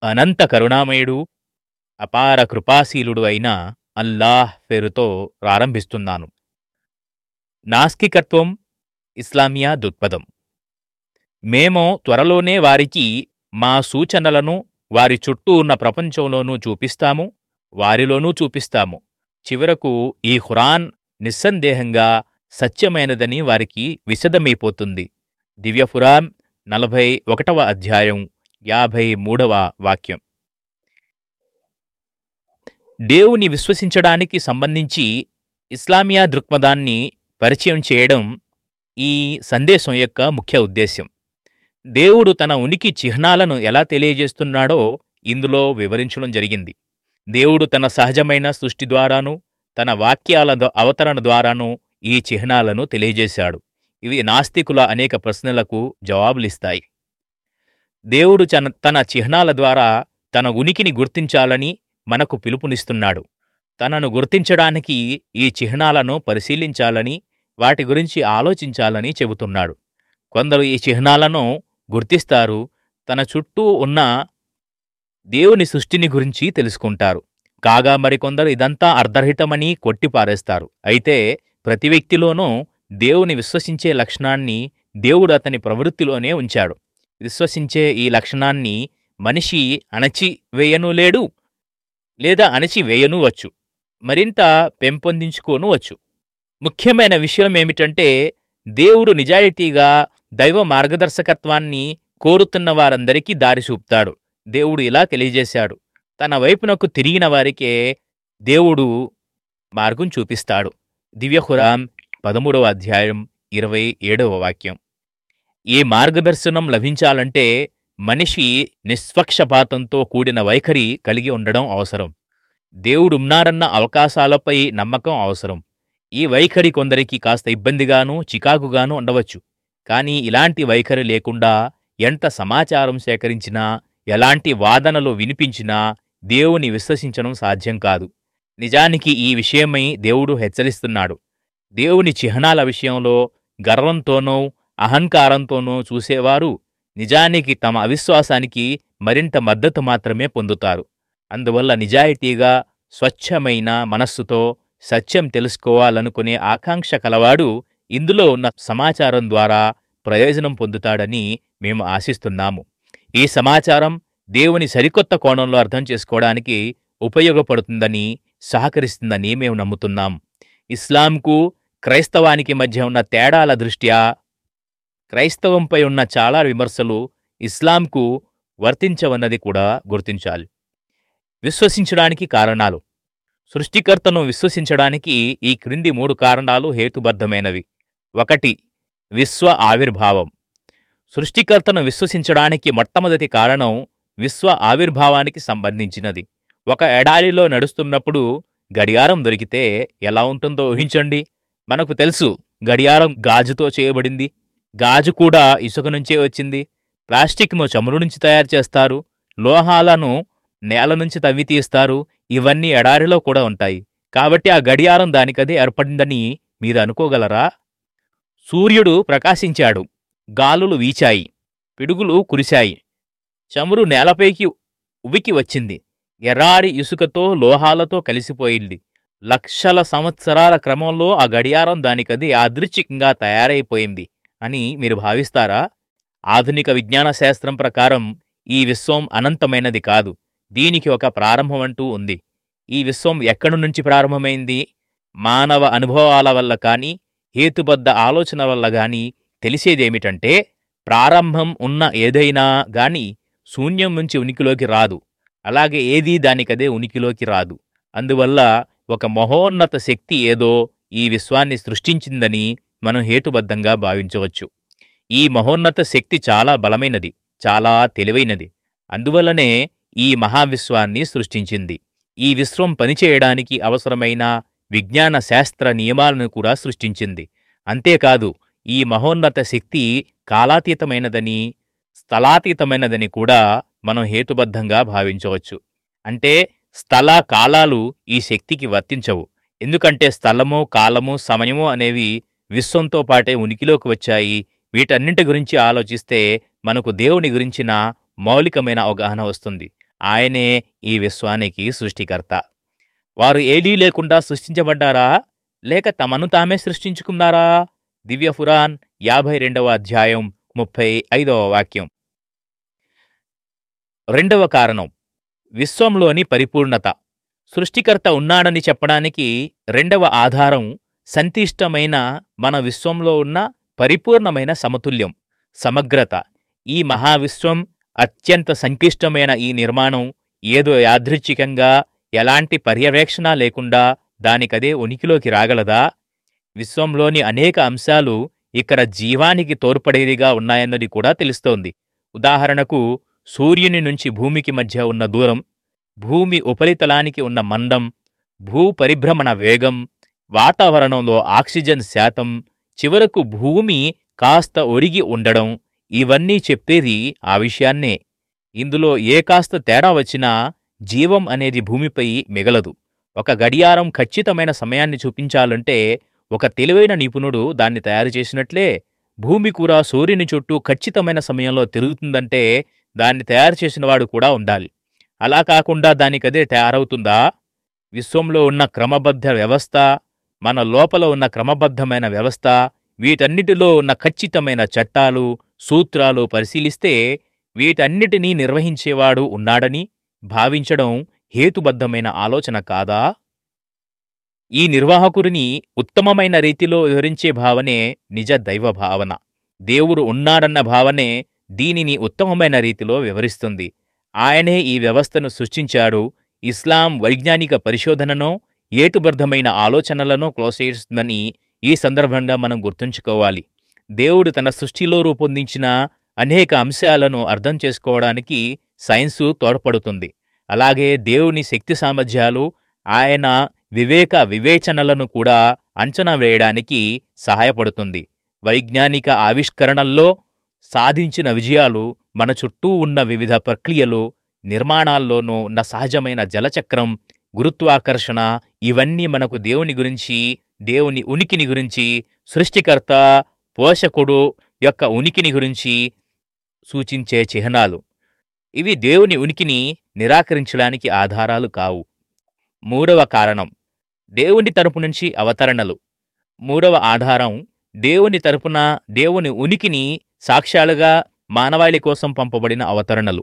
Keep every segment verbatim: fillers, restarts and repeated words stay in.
అనంత కరుణామయుడు, అపార కృపాశీలుడు అయిన అల్లాహ్ పేరుతో ప్రారంభిస్తున్నాను. నాస్తికత్వం ఇస్లామియా దృక్పథం. మేము త్వరలోనే వారికి మా సూచనలను వారి చుట్టూ ఉన్న ప్రపంచంలోనూ చూపిస్తాము, వారిలోనూ చూపిస్తాము. చివరకు ఈ ఖురాన్ నిస్సందేహంగా సత్యమైనదని వారికి విశదమైపోతుంది. దివ్యఖురాన్ నలభై ఒకటవ అధ్యాయం యాభై మూడవ వాక్యం. దేవుని విశ్వసించడానికి సంబంధించి ఇస్లామియా దృక్పథాన్ని పరిచయం చేయడం ఈ సందేశం యొక్క ముఖ్య ఉద్దేశ్యం. దేవుడు తన ఉనికి చిహ్నాలను ఎలా తెలియజేస్తున్నాడో ఇందులో వివరించడం జరిగింది. దేవుడు తన సహజమైన సృష్టి ద్వారాను తన వాక్యాల అవతరణ ద్వారాను ఈ చిహ్నాలను తెలియజేశాడు. ఇవి నాస్తికుల అనేక ప్రశ్నలకు జవాబులిస్తాయి. దేవుడు తన చిహ్నాల ద్వారా తన ఉనికిని గుర్తించాలని మనకు పిలుపునిస్తున్నాడు. తనను గుర్తించడానికి ఈ చిహ్నాలను పరిశీలించాలని, వాటి గురించి ఆలోచించాలని చెబుతున్నాడు. కొందరు ఈ చిహ్నాలను గుర్తిస్తారు, తన చుట్టూ ఉన్న దేవుని సృష్టిని గురించి తెలుసుకుంటారు. కాగా మరికొందరు ఇదంతా అర్ధరహితమని కొట్టిపారేస్తారు. అయితే ప్రతి వ్యక్తిలోనూ దేవుని విశ్వసించే లక్షణాన్ని దేవుడు అతని ప్రవృత్తిలోనే ఉంచాడు. విశ్వసించే ఈ లక్షణాన్ని మనిషి అణచివేయనూ లేడు, లేదా అణచివేయనూ వచ్చు, మరింత పెంపొందించుకోనూ వచ్చు. ముఖ్యమైన విషయం ఏమిటంటే, దేవుడు నిజాయితీగా దైవ మార్గదర్శకత్వాన్ని కోరుతున్న వారందరికీ దారి చూపుతాడు. దేవుడు ఇలా తెలియజేశాడు, తన వైపునకు తిరిగిన వారికే దేవుడు మార్గం చూపిస్తాడు. దివ్యఖురాన్ పదమూడవ అధ్యాయం ఇరవై ఏడవ వాక్యం. ఈ మార్గదర్శనం లభించాలంటే మనిషి నిష్పక్షపాతంతో కూడిన వైఖరి కలిగి ఉండడం అవసరం. దేవుడున్నారన్న అవకాశాలపై నమ్మకం అవసరం. ఈ వైఖరి కొందరికి కాస్త ఇబ్బందిగానూ చికాకుగానూ ఉండవచ్చు. కానీ ఇలాంటి వైఖరి లేకుండా ఎంత సమాచారం సేకరించినా, ఎలాంటి వాదనలు వినిపించినా దేవుని విశ్వసించడం సాధ్యం కాదు. నిజానికి ఈ విషయమై దేవుడు హెచ్చరిస్తున్నాడు. దేవుని చిహ్నాల విషయంలో గర్వంతోనో అహంకారంతోనో చూసేవారు నిజానికి తమ అవిశ్వాసానికి మరింత మద్దతు మాత్రమే పొందుతారు. అందువల్ల నిజాయితీగా స్వచ్ఛమైన మనస్సుతో సత్యం తెలుసుకోవాలనుకునే ఆకాంక్ష కలవాడు ఇందులో ఉన్న సమాచారం ద్వారా ప్రయోజనం పొందుతాడని మేము ఆశిస్తున్నాము. ఈ సమాచారం దేవుని సరికొత్త కోణంలో అర్థం చేసుకోవడానికి ఉపయోగపడుతుందని, సహకరిస్తుందని మేము నమ్ముతున్నాం. ఇస్లాంకు క్రైస్తవానికి మధ్య ఉన్న తేడాల దృష్ట్యా క్రైస్తవంపై ఉన్న చాలా విమర్శలు ఇస్లాంకు వర్తించవన్నది కూడా గుర్తించాలి. విశ్వసించడానికి కారణాలు. సృష్టికర్తను విశ్వసించడానికి ఈ క్రింది మూడు కారణాలు హేతుబద్ధమైనవి. ఒకటి, విశ్వ ఆవిర్భావం. సృష్టికర్తను విశ్వసించడానికి మొట్టమొదటి కారణం విశ్వ ఆవిర్భావానికి సంబంధించినది. ఒక ఎడారిలో నడుస్తున్నప్పుడు గడియారం దొరికితే ఎలా ఉంటుందో ఊహించండి. మనకు తెలుసు, గడియారం గాజుతో చేయబడింది. గాజు కూడా ఇసుక నుంచే వచ్చింది. ప్లాస్టిక్ను చమురు నుంచి తయారు చేస్తారు. లోహాలను నేల నుంచి తవ్వి తీస్తారు. ఇవన్నీ ఎడారిలో కూడా ఉంటాయి. కాబట్టి ఆ గడియారం దానికదే ఏర్పడిందని మీరు అనుకోగలరా? సూర్యుడు ప్రకాశించాడు, గాలులు వీచాయి, పిడుగులు కురిశాయి, చమురు నేలపైకి ఉవికి వచ్చింది, ఎర్రారి ఇసుకతో లోహాలతో కలిసిపోయింది. లక్షల సంవత్సరాల క్రమంలో ఆ గడియారం దానికది యాదృచ్ఛికంగా తయారైపోయింది అని మీరు భావిస్తారా? ఆధునిక విజ్ఞాన శాస్త్రం ప్రకారం ఈ విశ్వం అనంతమైనది కాదు. దీనికి ఒక ప్రారంభమంటూ ఉంది. ఈ విశ్వం ఎక్కడి నుంచి ప్రారంభమైంది? మానవ అనుభవాల వల్ల కానీ, హేతుబద్ధ ఆలోచన వల్ల గాని తెలిసేదేమిటంటే, ప్రారంభం ఉన్న ఏదైనా గాని శూన్యం నుంచి ఉనికిలోకి రాదు. అలాగే ఏదీ దానికదే ఉనికిలోకి రాదు. అందువల్ల ఒక మహోన్నత శక్తి ఏదో ఈ విశ్వాన్ని సృష్టించిందని మనం హేతుబద్ధంగా భావించవచ్చు. ఈ మహోన్నత శక్తి చాలా బలమైనది, చాలా తెలివైనది. అందువల్లనే ఈ మహావిశ్వాన్ని సృష్టించింది. ఈ విశ్వం పనిచేయడానికి అవసరమైన విజ్ఞాన శాస్త్ర నియమాలను కూడా సృష్టించింది. అంతేకాదు, ఈ మహోన్నత శక్తి కాలాతీతమైనదని, స్థలాతీతమైనదని కూడా మనం హేతుబద్ధంగా భావించవచ్చు. అంటే స్థల కాలాలు ఈ శక్తికి వర్తించవు. ఎందుకంటే స్థలము, కాలము, సమయము అనేవి విశ్వంతో పాటే ఉనికిలోకి వచ్చాయి. వీటన్నింటి గురించి ఆలోచిస్తే మనకు దేవుని గురించిన మౌలికమైన అవగాహన వస్తుంది. ఆయనే ఈ విశ్వానికి సృష్టికర్త. వారు ఏదీ లేకుండా సృష్టించబడ్డారా, లేక తమను తామే సృష్టించుకున్నారా? దివ్య ఖురాన్ యాభై రెండవ అధ్యాయం ముప్పై ఐదవ వాక్యం. రెండవ కారణం, విశ్వంలోని పరిపూర్ణత. సృష్టికర్త ఉన్నాడని చెప్పడానికి రెండవ ఆధారం సంక్లిష్టమైన మన విశ్వంలో ఉన్న పరిపూర్ణమైన సమతుల్యం, సమగ్రత. ఈ మహావిశ్వం, అత్యంత సంక్లిష్టమైన ఈ నిర్మాణం ఏదో యాదృచ్ఛికంగా ఎలాంటి పర్యవేక్షణ లేకుండా దానికదే ఉనికిలోకి రాగలదా? విశ్వంలోని అనేక అంశాలు ఇక్కడ జీవానికి తోడ్పడేదిగా ఉన్నాయన్నది కూడా తెలుస్తోంది. ఉదాహరణకు, సూర్యుని నుంచి భూమికి మధ్య ఉన్న దూరం, భూమి ఉపరితలానికి ఉన్న మందం, భూ పరిభ్రమణ వేగం, వాతావరణంలో ఆక్సిజన్ శాతం, చివరకు భూమి కాస్త ఒరిగి ఉండడం, ఇవన్నీ చెప్పేది ఆ విషయాన్నే. ఇందులో ఏ కాస్త తేడా వచ్చినా జీవం అనేది భూమిపై మిగలదు. ఒక గడియారం ఖచ్చితమైన సమయాన్ని చూపించాలంటే ఒక తెలివైన నిపుణుడు దాన్ని తయారు చేసినట్లే భూమి కూడా సూర్యుని చుట్టూ ఖచ్చితమైన సమయంలో తిరుగుతుందంటే దాన్ని తయారు చేసినవాడు కూడా ఉండాలి. అలా కాకుండా దానికదే తయారవుతుందా? విశ్వంలో ఉన్న క్రమబద్ధ వ్యవస్థ, మన లోపల ఉన్న క్రమబద్ధమైన వ్యవస్థ, వీటన్నిటిలో ఉన్న ఖచ్చితమైన చట్టాలు, సూత్రాలు పరిశీలిస్తే వీటన్నిటినీ నిర్వహించేవాడు ఉన్నాడని భావించడం హేతుబద్ధమైన ఆలోచన కాదా? ఈ నిర్వాహకుడిని ఉత్తమమైన రీతిలో వివరించే భావనే నిజ దైవ భావన. దేవుడు ఉన్నాడన్న భావనే దీనిని ఉత్తమమైన రీతిలో వివరిస్తుంది. ఆయనే ఈ వ్యవస్థను సృష్టించాడు. ఇస్లాం వైజ్ఞానిక పరిశోధనను, హేతుబద్ధమైన ఆలోచనలను ప్రోత్సహిస్తుందని ఈ సందర్భంగా మనం గుర్తుంచుకోవాలి. దేవుడు తన సృష్టిలో రూపొందించిన అనేక అంశాలను అర్థం చేసుకోవడానికి సైన్సు తోడ్పడుతుంది. అలాగే దేవుని శక్తి సామర్థ్యాలు, ఆయన వివేక వివేచనలను కూడా అంచనా వేయడానికి సహాయపడుతుంది. వైజ్ఞానిక ఆవిష్కరణల్లో సాధించిన విజయాలు మన చుట్టూ ఉన్న వివిధ ప్రక్రియలు, నిర్మాణాల్లోనూ ఉన్న సహజమైన జలచక్రం, గురుత్వాకర్షణ, ఇవన్నీ మనకు దేవుని గురించి, దేవుని ఉనికిని గురించి, సృష్టికర్త, పోషకుడు యొక్క ఉనికిని గురించి సూచించే చిహ్నాలు. ఇవి దేవుని ఉనికిని నిరాకరించడానికి ఆధారాలు కావు. మూడవ కారణం, దేవుని తరపు నుంచి అవతరణలు. మూడవ ఆధారం, దేవుని తరపున దేవుని ఉనికిని సాక్ష్యాలుగా మానవాళి కోసం పంపబడిన అవతరణలు.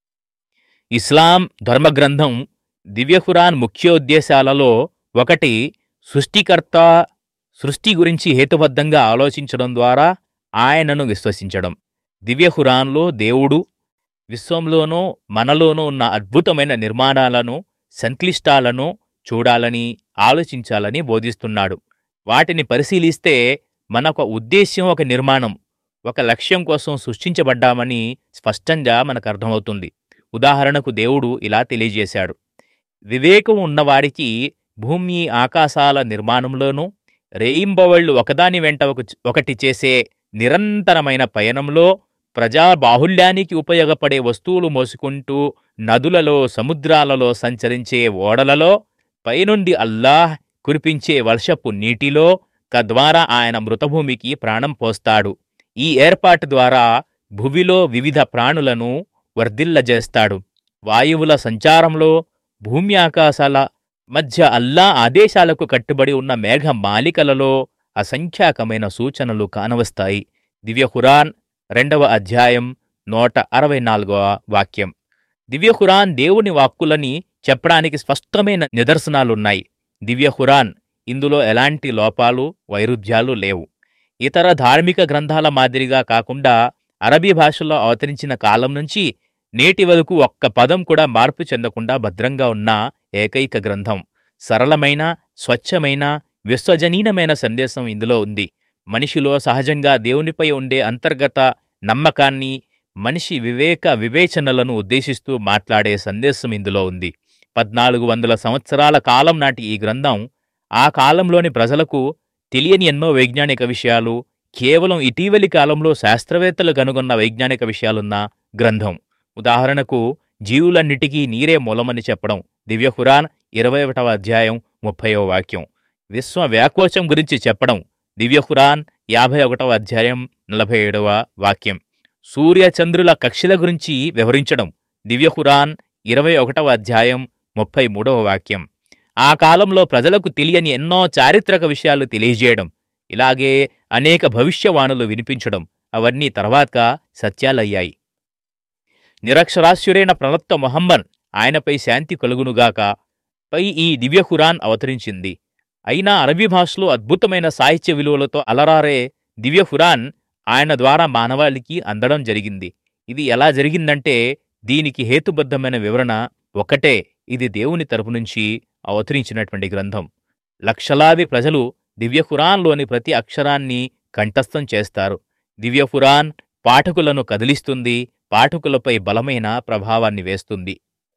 ఇస్లాం ధర్మగ్రంథం దివ్య ఖురాన్ ముఖ్యోద్దేశాలలో ఒకటి సృష్టికర్త, సృష్టి గురించి హేతుబద్ధంగా ఆలోచించడం ద్వారా ఆయనను విశ్వసించడం. దివ్య ఖురాన్లో దేవుడు విశ్వంలోనూ మనలోనూ ఉన్న అద్భుతమైన నిర్మాణాలను, సంక్లిష్టాలను చూడాలని, ఆలోచించాలని బోధిస్తున్నాడు. వాటిని పరిశీలిస్తే మనొక ఉద్దేశ్యం, ఒక నిర్మాణం, ఒక లక్ష్యం కోసం సృష్టించబడ్డామని స్పష్టంగా మనకు అర్థమవుతుంది. ఉదాహరణకు దేవుడు ఇలా తెలియజేశాడు: వివేకం ఉన్నవాడికి భూమి ఆకాశాల నిర్మాణంలోనూ, రేయింబవళ్లు ఒకదాని వెంట ఒకటి చేసే నిరంతరమైన పయనంలో, ప్రజాబాహుళ్యానికి ఉపయోగపడే వస్తువులు మోసుకుంటూ నదులలో, సముద్రాలలో సంచరించే ఓడలలో, పైనుండి అల్లాహ్ కురిపించే వర్షపు నీటిలో, తద్వారా ఆయన మృతభూమికి ప్రాణం పోస్తాడు. ఈ ఏర్పాటు ద్వారా భువిలో వివిధ ప్రాణులను వర్ధిల్లజేస్తాడు. వాయువుల సంచారంలో, భూమి ఆకాశాల మధ్య అల్లా ఆదేశాలకు కట్టుబడి ఉన్న మేఘ మాలికలలో అసంఖ్యాకమైన సూచనలు కానవస్తాయి. దివ్య ఖురాన్ రెండవ అధ్యాయం నూట అరవై నాలుగవ వాక్యం. దివ్య ఖురాన్ దేవుని వాక్కులని చెప్పడానికి స్పష్టమైన నిదర్శనాలున్నాయి. దివ్య ఖురాన్, ఇందులో ఎలాంటి లోపాలు, వైరుధ్యాలు లేవు. ఇతర ధార్మిక గ్రంథాల మాదిరిగా కాకుండా అరబీ భాషలో అవతరించిన కాలం నుంచి నేటి వరకు ఒక్క పదం కూడా మార్పు చెందకుండా భద్రంగా ఉన్న ఏకైక గ్రంథం. సరళమైన, స్వచ్ఛమైన, విశ్వజనీనమైన సందేశం ఇందులో ఉంది. మనిషిలో సహజంగా దేవునిపై ఉండే అంతర్గత నమ్మకాన్ని, మనిషి వివేక వివేచనలను ఉద్దేశిస్తూ మాట్లాడే సందేశం ఇందులో ఉంది. పద్నాలుగు వందల సంవత్సరాల కాలం నాటి ఈ గ్రంథం ఆ కాలంలోని ప్రజలకు తెలియని ఎన్నో వైజ్ఞానిక విషయాలు, కేవలం ఇటీవలి కాలంలో శాస్త్రవేత్తలు కనుగొన్న వైజ్ఞానిక విషయాలున్న గ్రంథం. ఉదాహరణకు, జీవులన్నిటికీ నీరే మూలమని చెప్పడం. దివ్య ఖురాన్ ఇరవై ఒకటవ అధ్యాయం ముప్పైవ వాక్యం. విశ్వ వ్యాకోచం గురించి చెప్పడం. దివ్య ఖురాన్ యాభై ఒకటవ అధ్యాయం నలభై ఏడవ వాక్యం. సూర్య చంద్రుల కక్షల గురించి వివరించడం. దివ్య ఖురాన్ ఇరవై ఒకటవ అధ్యాయం ముప్పై మూడవ వాక్యం. ఆ కాలంలో ప్రజలకు తెలియని ఎన్నో చారిత్రక విషయాలు తెలియజేయడం, ఇలాగే అనేక భవిష్యవాణులు వినిపించడం, అవన్నీ తర్వాత సత్యాలయ్యాయి. నిరక్షరాస్యుడైన ప్రవక్త మొహమ్మద్, ఆయనపై శాంతి కలుగునుగాక, పై ఈ దివ్య ఖురాన్ అవతరించింది. అయినా అరబీ భాషలో అద్భుతమైన సాహిత్య విలువలతో అలరారే దివ్య ఖురాన్ ఆయన ద్వారా మానవాళికి అందడం జరిగింది. ఇది ఎలా జరిగిందంటే, దీనికి హేతుబద్ధమైన వివరణ ఒకటే: ఇది దేవుని తరపు నుంచి అవతరించినటువంటి గ్రంథం. లక్షలాది ప్రజలు దివ్య ఖురాన్లోని ప్రతి అక్షరాన్ని కంఠస్థం చేస్తారు. దివ్య ఖురాన్ పాఠకులను కదిలిస్తుంది, పాఠకులపై బలమైన ప్రభావాన్ని వేస్తుంది.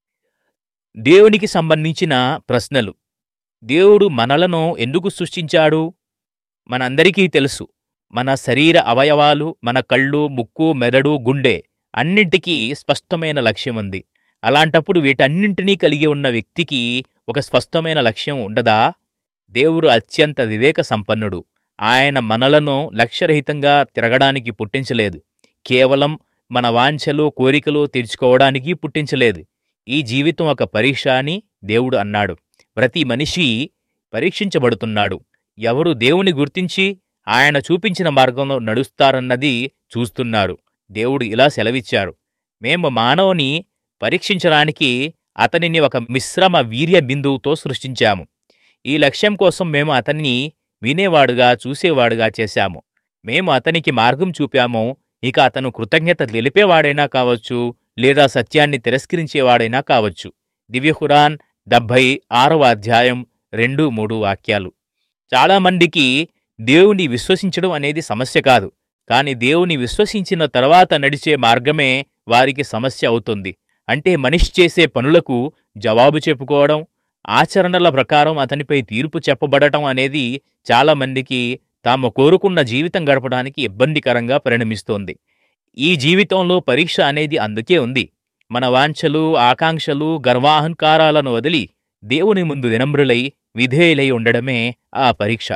దేవునికి సంబంధించిన ప్రశ్నలు. దేవుడు మనలను ఎందుకు సృష్టించాడు? మనందరికీ తెలుసు. మన శరీర అవయవాలు, మన కళ్ళు, ముక్కు, మెదడు, గుండె అన్నింటికీ స్పష్టమైన లక్ష్యం ఉంది. అలాంటప్పుడు వీటన్నింటినీ కలిగి ఉన్న వ్యక్తికి ఒక స్పష్టమైన లక్ష్యం ఉండదా? దేవుడు అత్యంత వివేక సంపన్నుడు. ఆయన మనలను లక్ష్యరహితంగా తిరగడానికి పుట్టించలేదు. కేవలం మన వాంఛలు, కోరికలు తీర్చుకోవడానికి పుట్టించలేదు. ఈ జీవితం ఒక పరీక్ష అని దేవుడు అన్నాడు. ప్రతి మనిషి పరీక్షించబడుతున్నాడు. ఎవరు దేవుని గుర్తించి ఆయన చూపించిన మార్గంలో నడుస్తారన్నది చూస్తున్నారు. దేవుడు ఇలా సెలవిచ్చారు: మేము మానవుని పరీక్షించడానికి అతనిని ఒక మిశ్రమ వీర్య బిందువుతో సృష్టించాము. ఈ లక్ష్యం కోసం మేము అతన్ని వినేవాడుగా, చూసేవాడుగా చేశాము. మేము అతనికి మార్గం చూపాము. ఇక అతను కృతజ్ఞత తెలిపేవాడైనా కావచ్చు, లేదా సత్యాన్ని తిరస్కరించేవాడైనా కావచ్చు. దివ్య ఖురాన్ డెబ్భై ఆరవ అధ్యాయం రెండు మూడు వాక్యాలు. చాలామందికి దేవుని విశ్వసించడం అనేది సమస్య కాదు, కాని దేవుని విశ్వసించిన తర్వాత నడిచే మార్గమే వారికి సమస్య అవుతుంది. అంటే మనిషి చేసే పనులకు జవాబు చెప్పుకోవడం, ఆచరణల ప్రకారం అతనిపై తీర్పు చెప్పబడటం అనేది చాలామందికి తాము కోరుకున్న జీవితం గడపడానికి ఇబ్బందికరంగా పరిణమిస్తోంది. ఈ జీవితంలో పరీక్ష అనేది అందుకే ఉంది. మన వాంఛలు, ఆకాంక్షలు, గర్వాహంకారాలను వదిలి దేవుని ముందు వినమ్రులై, విధేయులై ఉండడమే ఆ పరీక్ష.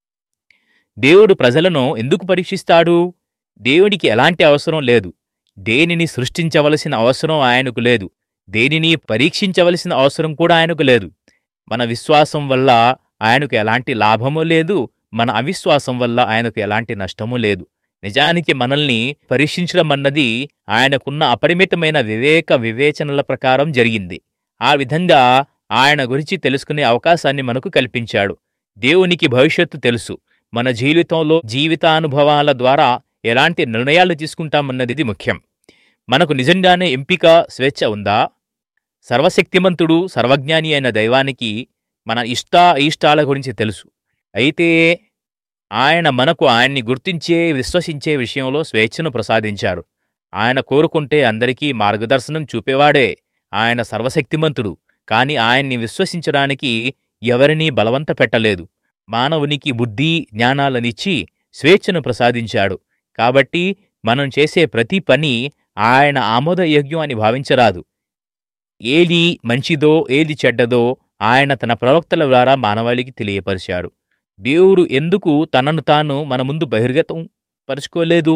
దేవుడు ప్రజలను ఎందుకు పరీక్షిస్తాడు? దేవునికి ఎలాంటి అవసరం లేదు. దేనిని సృష్టించవలసిన అవసరం ఆయనకు లేదు. దేనిని పరీక్షించవలసిన అవసరం కూడా ఆయనకు లేదు. మన విశ్వాసం వల్ల ఆయనకు ఎలాంటి లాభమూ లేదు. మన అవిశ్వాసం వల్ల ఆయనకు ఎలాంటి నష్టమూ లేదు. నిజానికి మనల్ని పరీక్షించడం అన్నది ఆయనకున్న అపరిమితమైన వివేక వివేచనల ప్రకారం జరిగింది. ఆ విధంగా ఆయన గురించి తెలుసుకునే అవకాశాన్ని మనకు కల్పించాడు. దేవునికి భవిష్యత్తు తెలుసు. మన జీవితంలో జీవితానుభవాల ద్వారా ఎలాంటి నిర్ణయాలు తీసుకుంటామన్నది ముఖ్యం. మనకు నిజంగానే ఎంపిక స్వేచ్ఛ ఉందా? సర్వశక్తిమంతుడు, సర్వజ్ఞాని అయిన దైవానికి మన ఇష్ట అయిష్టాల గురించి తెలుసు. అయితే ఆయన మనకు ఆయన్ని గుర్తించే, విశ్వసించే విషయంలో స్వేచ్ఛను ప్రసాదించారు. ఆయన కోరుకుంటే అందరికీ మార్గదర్శనం చూపేవాడే. ఆయన సర్వశక్తిమంతుడు, కాని ఆయన్ని విశ్వసించడానికి ఎవరినీ బలవంత పెట్టలేదు. మానవునికి బుద్ధి, జ్ఞానాలనిచ్చి స్వేచ్ఛను ప్రసాదించాడు. కాబట్టి మనం చేసే ప్రతి పని ఆయన ఆమోదయోగ్యం అని భావించరాదు. ఏది మంచిదో, ఏది చెడ్డదో ఆయన తన ప్రవక్తల ద్వారా మానవాళికి తెలియపరిచాడు. దేవుడు ఎందుకు తనను తాను మన ముందు బహిర్గతం పరుచుకోలేదు?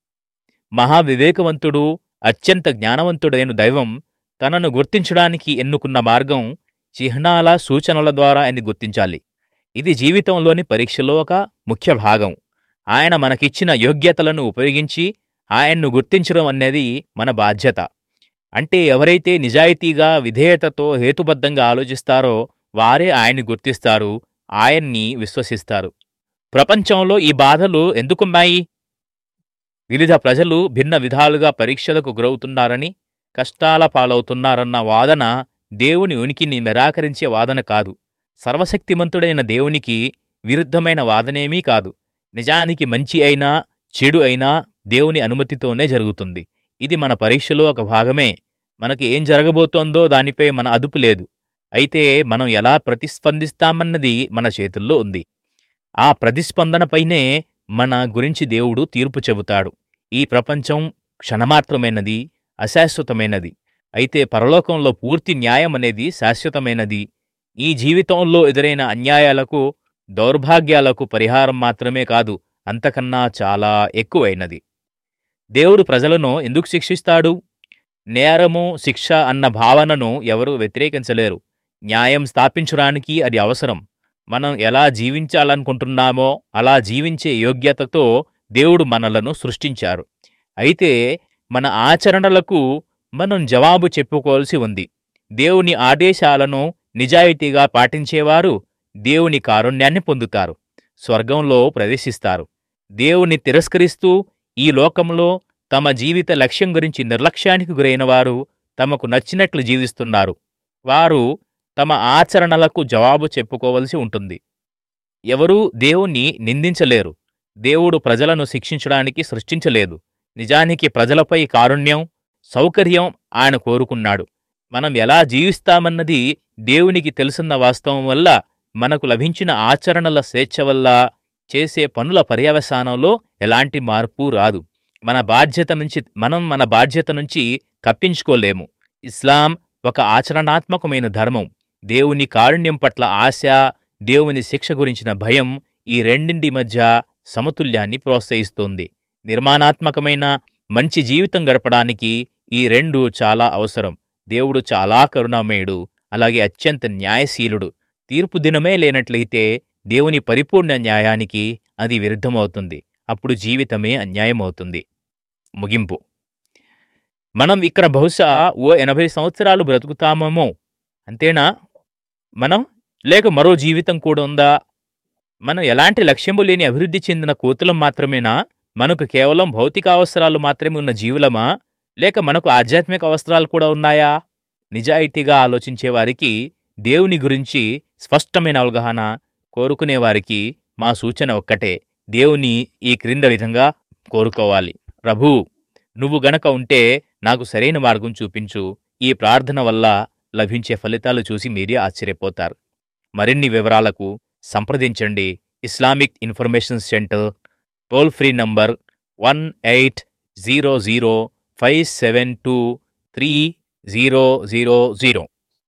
మహావివేకవంతుడు, అత్యంత జ్ఞానవంతుడైన దైవం తనను గుర్తించడానికి ఎన్నుకున్న మార్గం చిహ్నాల, సూచనల ద్వారా ఆయన్ని గుర్తించాలి. ఇది జీవితంలోని పరీక్షలో ఒక ముఖ్య భాగం. ఆయన మనకిచ్చిన యోగ్యతలను ఉపయోగించి ఆయన్ను గుర్తించడం అనేది మన బాధ్యత. అంటే ఎవరైతే నిజాయితీగా, విధేయతతో, హేతుబద్ధంగా ఆలోచిస్తారో వారే ఆయన్ని గుర్తిస్తారు, ఆయన్ని విశ్వసిస్తారు. ప్రపంచంలో ఈ బాధలు ఎందుకున్నాయి? వివిధ ప్రజలు భిన్న విధాలుగా పరీక్షలకు గురవుతున్నారని, కష్టాల పాలవుతున్నారన్న వాదన దేవుని ఉనికిని నిరాకరించే వాదన కాదు. సర్వశక్తిమంతుడైన దేవునికి విరుద్ధమైన వాదనేమీ కాదు. నిజానికి మంచి అయినా, చెడు అయినా దేవుని అనుమతితోనే జరుగుతుంది. ఇది మన పరీక్షలో ఒక భాగమే. మనకి ఏం జరగబోతోందో దానిపై మన అదుపు లేదు. అయితే మనం ఎలా ప్రతిస్పందిస్తామన్నది మన చేతుల్లో ఉంది. ఆ ప్రతిస్పందనపైనే మన గురించి దేవుడు తీర్పు చెబుతాడు. ఈ ప్రపంచం క్షణమాత్రమైనది, అశాశ్వతమైనది. అయితే పరలోకంలో పూర్తి న్యాయం అనేది శాశ్వతమైనది. ఈ జీవితంలో ఎదురైన అన్యాయాలకు, దౌర్భాగ్యాలకు పరిహారం మాత్రమే కాదు, అంతకన్నా చాలా ఎక్కువైనది. దేవుడు ప్రజలను ఎందుకు శిక్షిస్తాడు? నేరము, శిక్ష అన్న భావనను ఎవరూ వ్యతిరేకించలేరు. న్యాయం స్థాపించడానికి అది అవసరం. మనం ఎలా జీవించాలనుకుంటున్నామో అలా జీవించే యోగ్యతతో దేవుడు మనలను సృష్టించారు. అయితే మన ఆచరణలకు మనం జవాబు చెప్పుకోవాల్సి ఉంది. దేవుని ఆదేశాలను నిజాయితీగా పాటించేవారు దేవుని కారుణ్యాన్ని పొందుతారు, స్వర్గంలో ప్రవేశిస్తారు. దేవుని తిరస్కరిస్తూ ఈ లోకంలో తమ జీవిత లక్ష్యం గురించి నిర్లక్ష్యానికి గురైన వారు తమకు నచ్చినట్లు జీవిస్తున్నారు. వారు తమ ఆచరణలకు జవాబు చెప్పుకోవలసి ఉంటుంది. ఎవరూ దేవుణ్ణి నిందించలేరు. దేవుడు ప్రజలను శిక్షించడానికి సృష్టించలేదు. నిజానికి ప్రజలపై కారుణ్యం, సౌకర్యం ఆయన కోరుకున్నాడు. మనం ఎలా జీవిస్తామన్నది దేవునికి తెలుసున్న వాస్తవం వల్ల మనకు లభించిన ఆచరణల స్వేచ్ఛ వల్ల చేసే పనుల పర్యవసానంలో ఎలాంటి మార్పు రాదు. మన బాధ్యత నుంచి మనం మన బాధ్యత నుంచి తప్పించుకోలేము. ఇస్లాం ఒక ఆచరణాత్మకమైన ధర్మం. దేవుని కారుణ్యం పట్ల ఆశ, దేవుని శిక్ష గురించిన భయం ఈ రెండింటి మధ్య సమతుల్యాన్ని ప్రోత్సహిస్తుంది. నిర్మాణాత్మకమైన మంచి జీవితం గడపడానికి ఈ రెండు చాలా అవసరం. దేవుడు చాలా కరుణామయుడు, అలాగే అత్యంత న్యాయశీలుడు. తీర్పు దినమే లేనట్లయితే దేవుని పరిపూర్ణ న్యాయానికి అది విరుద్ధమవుతుంది. అప్పుడు జీవితమే అన్యాయమవుతుంది. ముగింపు. మనం ఇక్కడ బహుశా ఓ ఎనభై సంవత్సరాలు బ్రతుకుతామేమో, అంతేనా? మనం లేక మరో జీవితం కూడా ఉందా? మనం ఎలాంటి లక్ష్యము లేని అభివృద్ధి చెందిన కోతులం మాత్రమేనా? మనకు కేవలం భౌతిక అవసరాలు మాత్రమే ఉన్న జీవులమా? లేక మనకు ఆధ్యాత్మిక అవసరాలు కూడా ఉన్నాయా? నిజాయితీగా ఆలోచించే వారికి, దేవుని గురించి స్పష్టమైన అవగాహన కోరుకునేవారికి మా సూచన ఒక్కటే: దేవుని ఈ క్రింద విధంగా కోరుకోవాలి. ప్రభూ, నువ్వు గనక ఉంటే నాకు సరైన మార్గం చూపించు. ఈ ప్రార్థన వల్ల లభించే ఫలితాలు చూసి మీరే ఆశ్చర్యపోతారు. మరిన్ని వివరాలకు సంప్రదించండి Islamic information centre, toll free number one eight zero zero five seven two three zero zero zero.